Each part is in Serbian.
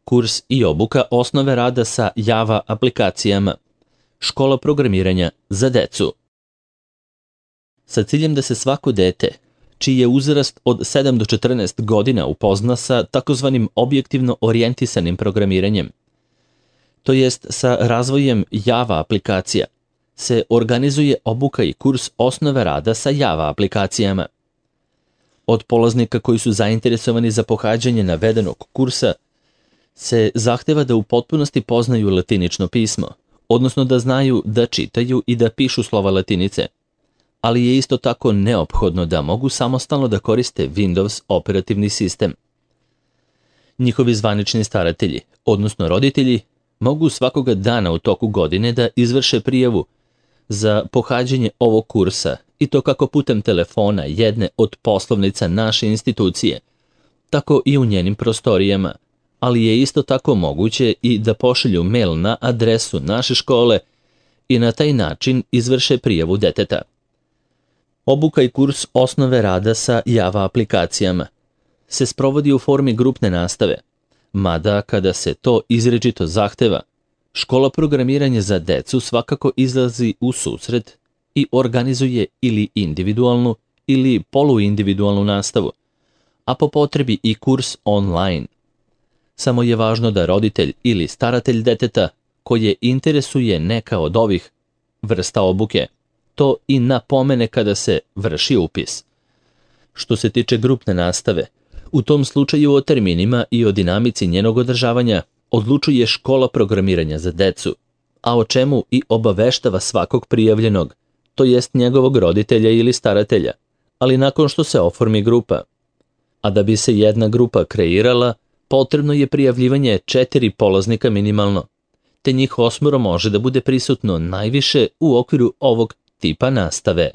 Kurs i obuka osnove rada sa Java aplikacijama. Škola programiranja za decu. Sa ciljem da se svako dete, čiji je uzrast od 7 do 14 godina, upozna sa takozvanim objektivno orijentisanim programiranjem, to jest sa razvojem Java aplikacija, se organizuje obuka i kurs osnove rada sa Java aplikacijama. Od polaznika koji su zainteresovani za pohađanje navedenog kursa se zahteva da u potpunosti poznaju latinično pismo, odnosno da znaju da čitaju i da pišu slova latinice, ali je isto tako neophodno da mogu samostalno da koriste Windows operativni sistem. Njihovi zvanični staratelji, odnosno roditelji, mogu svakoga dana u toku godine da izvrše prijavu za pohađanje ovog kursa, i to kako putem telefona jedne od poslovnica naše institucije, tako i u njenim prostorijama, ali je isto tako moguće i da pošalju mail na adresu naše škole i na taj način izvrše prijavu deteta. Obuka i kurs osnove rada sa Java aplikacijama se sprovodi u formi grupne nastave, mada kada se to izričito zahteva, škola programiranja za decu svakako izlazi u susret i organizuje ili individualnu ili poluindividualnu nastavu, a po potrebi i kurs online. Samo je važno da roditelj ili staratelj deteta koje interesuje neka od ovih vrsta obuke to i napomene kada se vrši upis. Što se tiče grupne nastave, u tom slučaju o terminima i o dinamici njenog održavanja odlučuje škola programiranja za decu, a o čemu i obaveštava svakog prijavljenog, to jest njegovog roditelja ili staratelja, ali nakon što se oformi grupa. A da bi se jedna grupa kreirala, potrebno je prijavljivanje 4 polaznika minimalno, te njih 8 može da bude prisutno najviše u okviru ovog tipa nastave.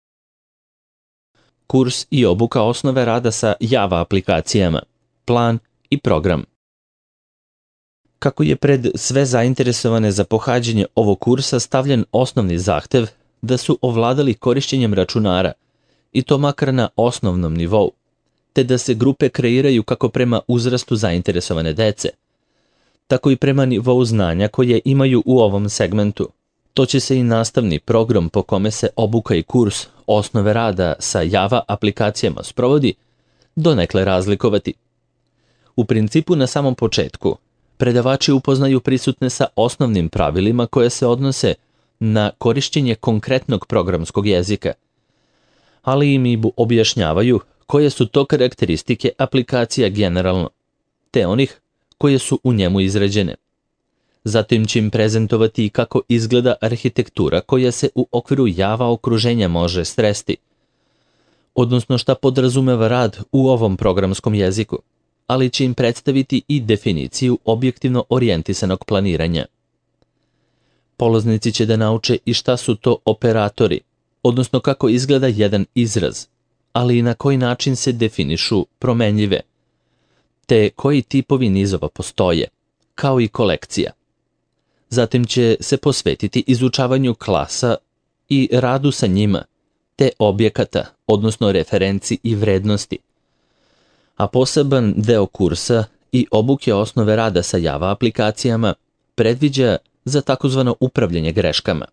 Kurs i obuka osnove rada sa Java aplikacijama, plan i program. Kako je pred sve zainteresovane za pohađanje ovog kursa stavljen osnovni zahtev da su ovladali korišćenjem računara, i to makar na osnovnom nivou, te da se grupe kreiraju kako prema uzrastu zainteresovane dece, tako i prema nivou znanja koje imaju u ovom segmentu. To će se i nastavni program po kome se obuka i kurs osnove rada sa Java aplikacijama sprovodi donekle razlikovati. U principu na samom početku predavači upoznaju prisutne sa osnovnim pravilima koje se odnose na korišćenje konkretnog programskog jezika, ali im i objašnjavaju koje su to karakteristike aplikacija generalno, te onih koje su u njemu izrađene. Zatim će im prezentovati kako izgleda arhitektura koja se u okviru Java okruženja može sresti, odnosno šta podrazumeva rad u ovom programskom jeziku, ali će im predstaviti i definiciju objektivno orijentisanog planiranja. Polaznici će da nauče i šta su to operatori, odnosno kako izgleda jedan izraz, ali i na koji način se definišu promenljive, te koji tipovi nizova postoje, kao i kolekcija. Zatim će se posvetiti izučavanju klasa i radu sa njima, te objekata, odnosno referenci i vrednosti. A poseban deo kursa i obuke osnove rada sa Java aplikacijama predviđa za takozvano upravljanje greškama.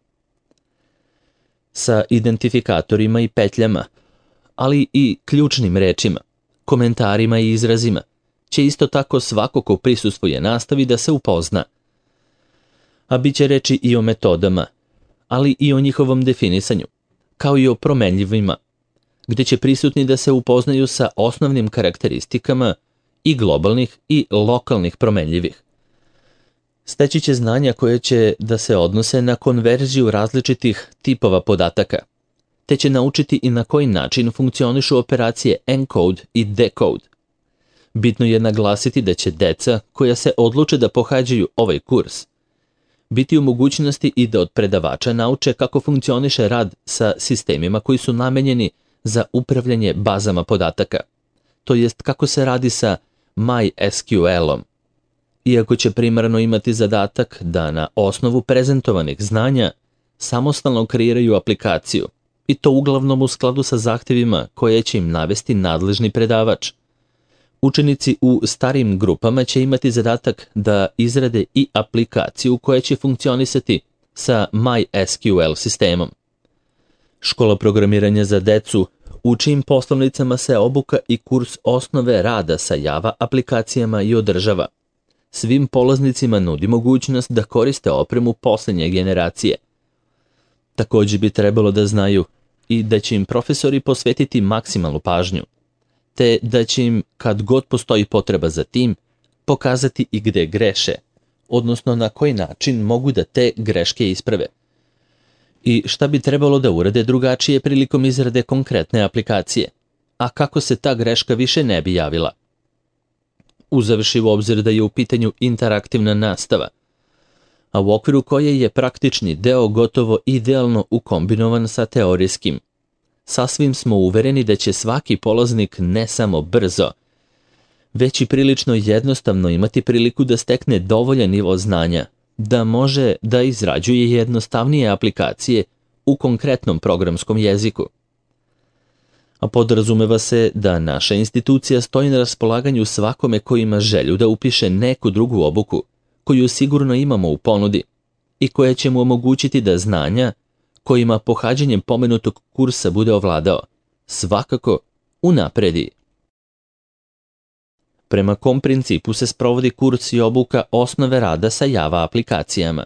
Sa identifikatorima i petljama, ali i ključnim rečima, komentarima i izrazima, će isto tako svako ko prisustvuje nastavi da se upozna. A bit će reči i o metodama, ali i o njihovom definisanju, kao i o promenljivima, gde će prisutni da se upoznaju sa osnovnim karakteristikama i globalnih i lokalnih promenljivih. Steći će znanja koje će da se odnose na konverziju različitih tipova podataka, te će naučiti i na koji način funkcionišu operacije encode i decode. Bitno je naglasiti da će deca koja se odluče da pohađaju ovaj kurs biti u mogućnosti i da od predavača nauče kako funkcioniše rad sa sistemima koji su namenjeni za upravljanje bazama podataka, to jest kako se radi sa MySQL-om. Iako će primarno imati zadatak da na osnovu prezentovanih znanja samostalno kreiraju aplikaciju, i to uglavnom u skladu sa zahtevima koje će im navesti nadležni predavač. Učenici u starim grupama će imati zadatak da izrade i aplikaciju koja će funkcionisati sa MySQL sistemom. Škola programiranja za decu, u čijim poslovnicama se obuka i kurs osnove rada sa Java aplikacijama i održava. Svim polaznicima nudi mogućnost da koriste opremu posljednje generacije. Također bi trebalo da znaju i da će im profesori posvetiti maksimalnu pažnju, te da će im, kad god postoji potreba za tim, pokazati i gde greše, odnosno na koji način mogu da te greške isprave. I šta bi trebalo da urade drugačije prilikom izrade konkretne aplikacije, a kako se ta greška više ne bi javila. Uzevši u obzir da je u pitanju interaktivna nastava, a u okviru koje je praktični deo gotovo idealno ukombinovan sa teorijskim, sasvim smo uvereni da će svaki polaznik ne samo brzo, već i prilično jednostavno imati priliku da stekne dovoljan nivo znanja, da može da izrađuje jednostavnije aplikacije u konkretnom programskom jeziku. A podrazumeva se da naša institucija stoji na raspolaganju svakome ko ima želju da upiše neku drugu obuku, koju sigurno imamo u ponudi i koja će mu omogućiti da znanja kojima pohađanjem pomenutog kursa bude ovladao, svakako unapredi. Prema kom principu se sprovodi kurs i obuka osnove rada sa Java aplikacijama?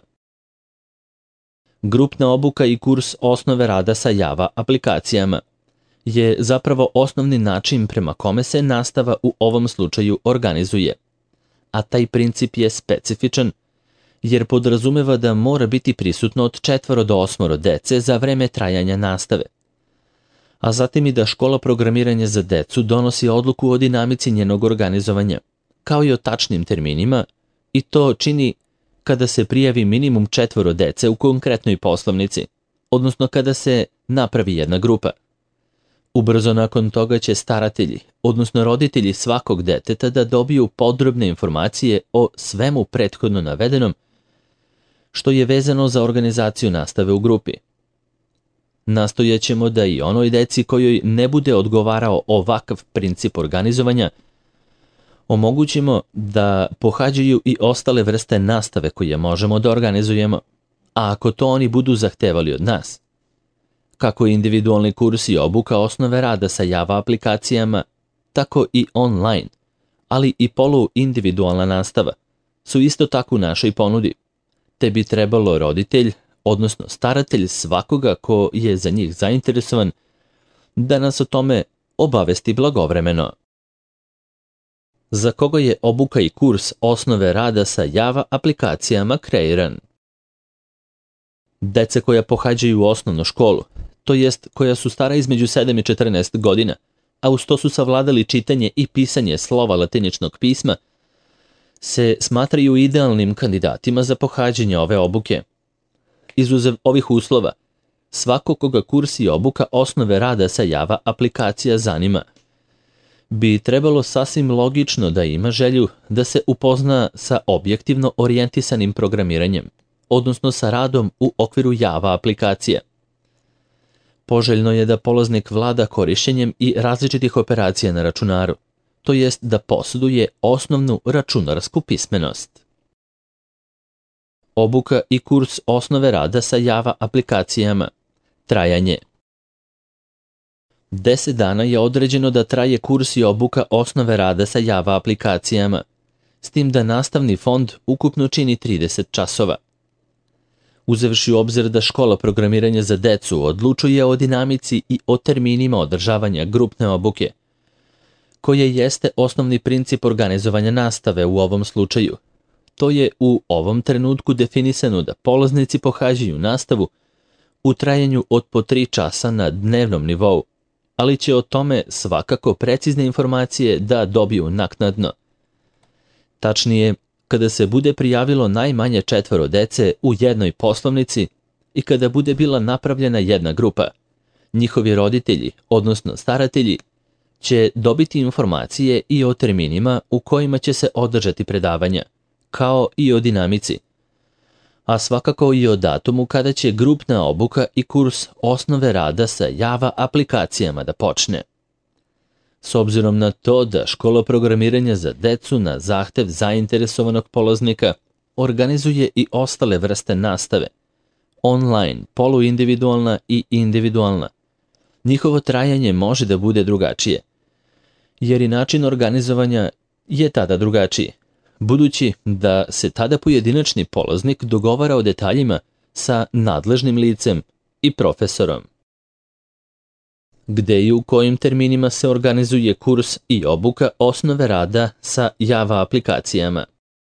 Grupna obuka i kurs osnove rada sa Java aplikacijama je zapravo osnovni način prema kome se nastava u ovom slučaju organizuje, a taj princip je specifičan jer podrazumeva da mora biti prisutno od 4 do 8 dece za vreme trajanja nastave, a zatim i da škola programiranja za decu donosi odluku o dinamici njenog organizovanja, kao i o tačnim terminima, i to čini kada se prijavi minimum 4 dece u konkretnoj poslovnici, odnosno kada se napravi jedna grupa. Ubrzo nakon toga će staratelji, odnosno roditelji svakog deteta da dobiju podrobne informacije o svemu prethodno navedenom, što je vezano za organizaciju nastave u grupi. Nastojaćemo da i onoj deci kojoj ne bude odgovarao ovakav princip organizovanja, omogućimo da pohađaju i ostale vrste nastave koje možemo da organizujemo, a ako to oni budu zahtevali od nas, kako individualni kurs i obuka osnove rada sa Java aplikacijama, tako i online, ali i poluindividualna nastava, su isto tako u našoj ponudi, te bi trebalo roditelj, odnosno staratelj svakoga ko je za njih zainteresovan, da nas o tome obavesti blagovremeno. Za koga je obuka i kurs osnove rada sa Java aplikacijama kreiran? Deca koja pohađaju osnovnu školu, to jest koja su stara između 7 i 14 godina, a uz to su savladali čitanje i pisanje slova latiničnog pisma, se smatraju idealnim kandidatima za pohađanje ove obuke. Izuzev ovih uslova, svako koga kurs i obuka osnove rada sa Java aplikacija zanima, bi trebalo sasvim logično da ima želju da se upozna sa objektivno orijentisanim programiranjem, odnosno sa radom u okviru Java aplikacija. Poželjno je da polaznik vlada korišćenjem i različitih operacija na računaru, to jest da posjeduje osnovnu računarsku pismenost. Obuka i kurs osnove rada sa Java aplikacijama. Trajanje. 10 dana je određeno da traje kurs i obuka osnove rada sa Java aplikacijama, s tim da nastavni fond ukupno čini 30 časova. Uzevši u obzir da škola programiranja za decu odlučuje o dinamici i o terminima održavanja grupne obuke, koje jeste osnovni princip organizovanja nastave u ovom slučaju, to je u ovom trenutku definisano da polaznici pohađaju nastavu u trajanju od po 3 časa na dnevnom nivou, ali će o tome svakako precizne informacije da dobiju naknadno. Tačnije, kada se bude prijavilo najmanje 4 dece u jednoj poslovnici i kada bude bila napravljena jedna grupa, njihovi roditelji, odnosno staratelji, će dobiti informacije i o terminima u kojima će se održati predavanja, kao i o dinamici, a svakako i o datumu kada će grupna obuka i kurs osnove rada sa Java aplikacijama da počne. S obzirom na to da škola programiranja za decu na zahtev zainteresovanog polaznika organizuje i ostale vrste nastave, online, poluindividualna i individualna, njihovo trajanje može da bude drugačije, jer i način organizovanja je tada drugačiji, budući da se tada pojedinačni polaznik dogovara o detaljima sa nadležnim licem i profesorom. Gde i u kojim terminima se organizuje kurs i obuka osnove rada sa Java aplikacijama.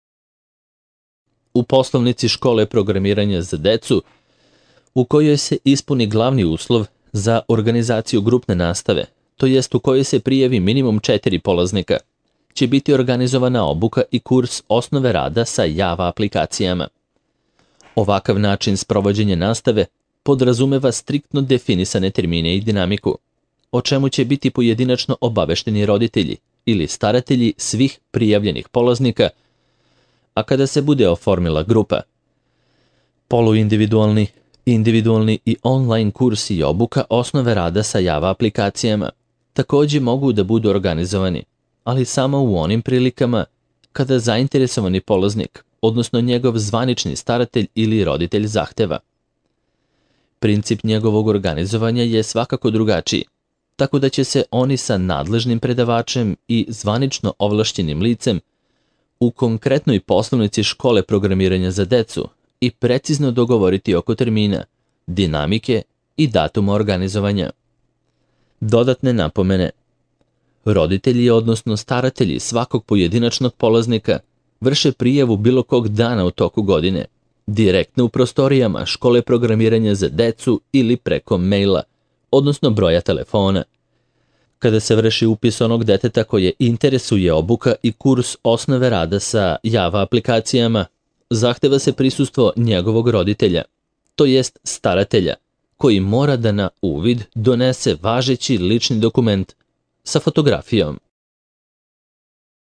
U poslovnici škole programiranja za decu, u kojoj se ispuni glavni uslov za organizaciju grupne nastave, to jest u kojoj se prijavi minimum 4 polaznika, će biti organizovana obuka i kurs osnove rada sa Java aplikacijama. Ovakav način sprovođenja nastave podrazumeva striktno definisane termine i dinamiku, o čemu će biti pojedinačno obavešteni roditelji ili staratelji svih prijavljenih polaznika, a kada se bude oformila grupa. Poluindividualni, individualni i online kursi i obuka osnove rada sa Java aplikacijama također mogu da budu organizovani, ali samo u onim prilikama kada zainteresovani polaznik, odnosno njegov zvanični staratelj ili roditelj zahteva. Princip njegovog organizovanja je svakako drugačiji, tako da će se oni sa nadležnim predavačem i zvanično ovlašćenim licem u konkretnoj poslovnici škole programiranja za decu i precizno dogovoriti oko termina, dinamike i datuma organizovanja. Dodatne napomene. Roditelji, odnosno staratelji svakog pojedinačnog polaznika, vrše prijavu bilo kog dana u toku godine, direktno u prostorijama škole programiranja za decu ili preko maila, odnosno broja telefona. Kada se vrši upis onog deteta koje interesuje obuka i kurs osnove rada sa Java aplikacijama, zahteva se prisustvo njegovog roditelja, to jest staratelja, koji mora da na uvid donese važeći lični dokument sa fotografijom.